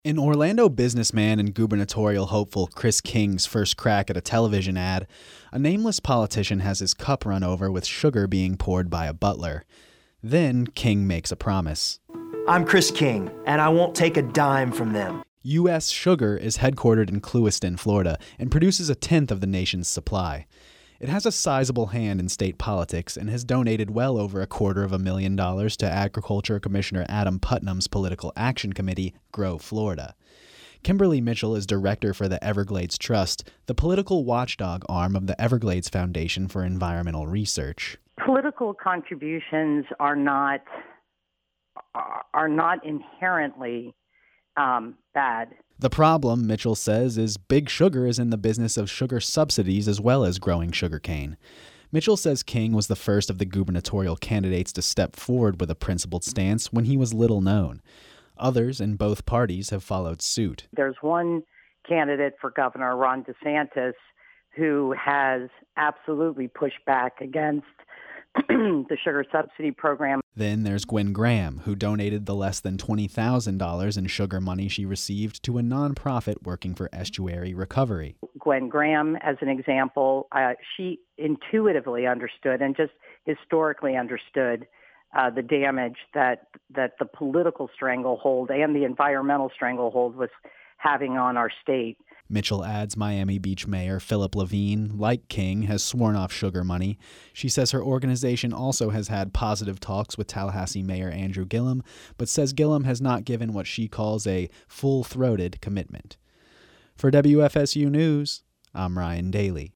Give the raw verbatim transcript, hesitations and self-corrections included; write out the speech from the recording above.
In Orlando businessman and gubernatorial hopeful Chris King's first crack at a television ad, a nameless politician has his cup run over with sugar being poured by a butler. Then King makes a promise. I'm Chris King, and I won't take a dime from them. U S Sugar is headquartered in Clewiston, Florida, and produces a tenth of the nation's supply. It has a sizable hand in state politics and has donated well over a quarter of a million dollars to Agriculture Commissioner Adam Putnam's political action committee, Grow Florida. Kimberly Mitchell is director for the Everglades Trust, the political watchdog arm of the Everglades Foundation for Environmental Research. Political contributions are not are not inherently um, bad. The problem, Mitchell says, is Big Sugar is in the business of sugar subsidies as well as growing sugarcane. Mitchell says King was the first of the gubernatorial candidates to step forward with a principled stance when he was little known. Others in both parties have followed suit. There's one candidate for governor, Ron DeSantis, who has absolutely pushed back against the sugar subsidy program. Then there's Gwen Graham, who donated the less than twenty thousand dollars in sugar money she received to a nonprofit working for estuary recovery. Gwen Graham, as an example, uh, she intuitively understood and just historically understood uh, the damage that that the political stranglehold and the environmental stranglehold was having on our state. Mitchell adds Miami Beach Mayor Philip Levine, like King, has sworn off sugar money. She says her organization also has had positive talks with Tallahassee Mayor Andrew Gillum, but says Gillum has not given what she calls a full-throated commitment. For W F S U News, I'm Ryan Daly.